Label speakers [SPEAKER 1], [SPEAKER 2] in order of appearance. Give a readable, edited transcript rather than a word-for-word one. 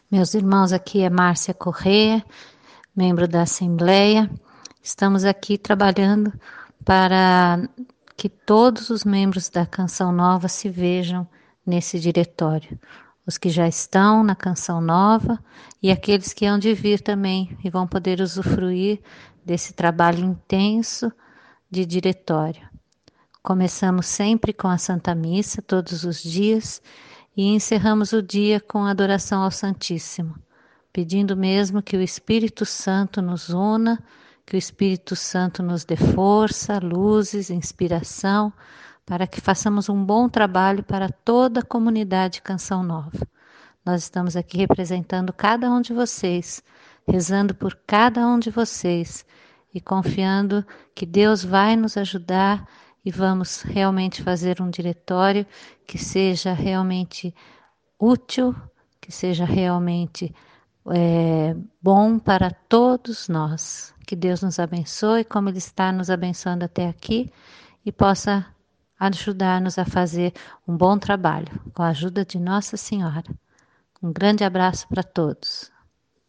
[SPEAKER 1] Meus irmãos, aqui é Márcia Corrêa, membro da Assembleia. Estamos aqui trabalhando para que todos os membros da Canção Nova se vejam nesse diretório. Os que já estão na Canção Nova e aqueles que hão de vir também e vão poder usufruir desse trabalho intenso de diretório. Começamos sempre com a Santa Missa, todos os dias, e encerramos o dia com a adoração ao Santíssimo, pedindo mesmo que o Espírito Santo nos una, que o Espírito Santo nos dê força, luzes, inspiração, para que façamos um bom trabalho para toda a comunidade Canção Nova. Nós estamos aqui representando cada um de vocês, rezando por cada um de vocês e confiando que Deus vai nos ajudar e vamos realmente fazer um diretório que seja realmente útil, que seja realmente bom para todos nós. Que Deus nos abençoe, como Ele está nos abençoando até aqui, e possa ajudar-nos a fazer um bom trabalho, com a ajuda de Nossa Senhora. Um grande abraço para todos.